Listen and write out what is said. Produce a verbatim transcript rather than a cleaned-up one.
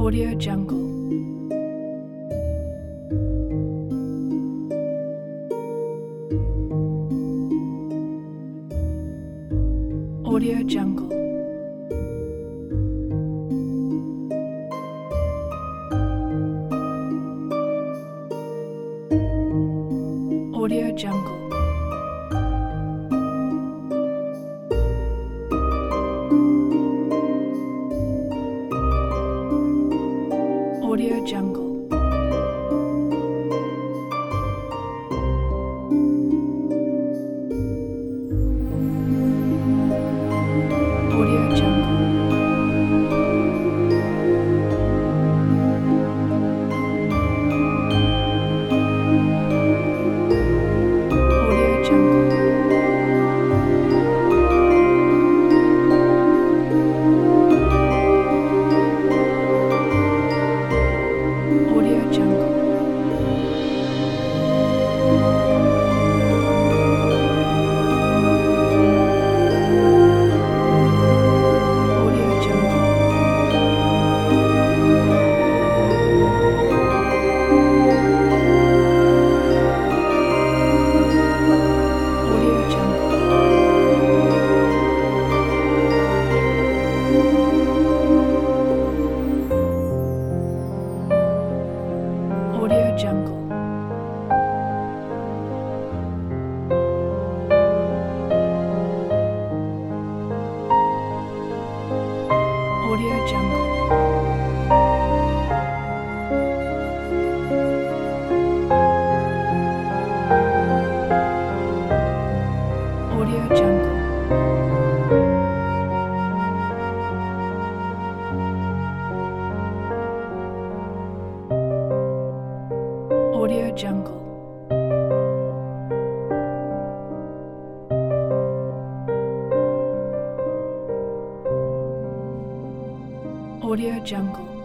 Audio Jungle. Audio Jungle. Audio Jungle. Audio Jungle. Audio Jungle. Audio Jungle. Audio Jungle. Audio Jungle. Audio Jungle. Audio Jungle. Audio Jungle. Audio Jungle. Audio Jungle. Audio Jungle.